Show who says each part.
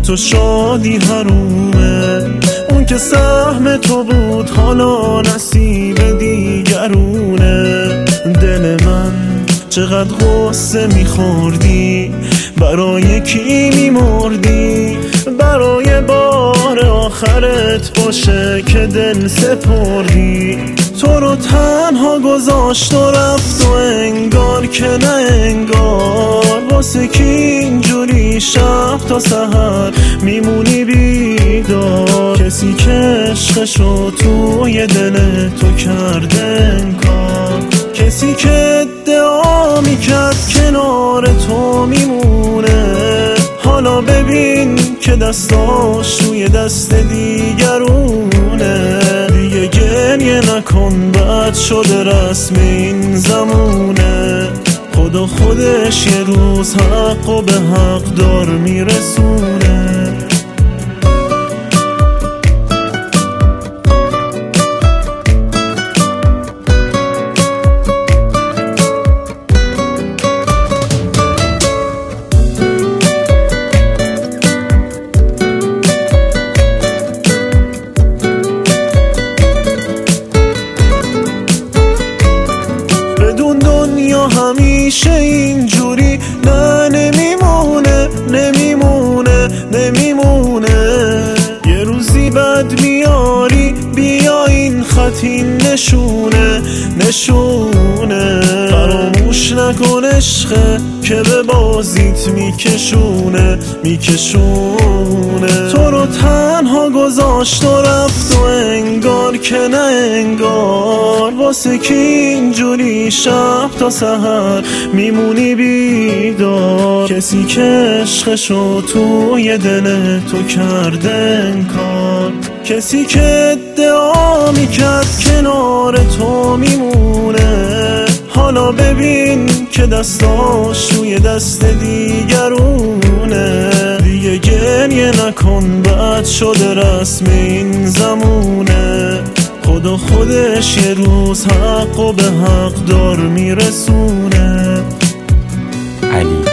Speaker 1: تو شادی حرومه. اون که سهم تو بود حالا نصیب دیگرونه. دل من چقدر غصه میخوردی، برای کی میمردی؟ برای بار آخرت باشه که دل سپردی. تو رو تنها گذاشت و رفت و انگار که نه انگار. واسه کی اینجوری شب تا سحر میمونی بیدار؟ کسی که عشقشو توی دل تو کرده انکار، کسی که ادعا میکرد کنار تو میمونه. حالا ببین که دستاش توی دست دیگرونه. دیگه گریه نکن، بد شده رسم این زمونه. خدا خودش یه روز حقو به حق دار میرسونه. دنیا همیشه اینجوری نه، نمیمونه نمیمونه نمیمونه. یه روزی بد میاری، بیا این خط این نشونه نشونه. فراموش نکن عشقه که به بازیت میکشونه میکشونه. تو رو تنها گذاشت و رفت و انگار که نه انگار. واسه کی اینجوری شب تا سحر میمونی بیدار؟ کسی که عشقشو توی دل تو کرده انکار، کسی که ادعا میکرد کنار تو میمونه. حالا ببین که دستاش توی دست دیگرونه. دیگه گریه نکن، بد شده رسم این زمونه. خدا خودش یه روز حقو به حق دار میرسونه.
Speaker 2: علی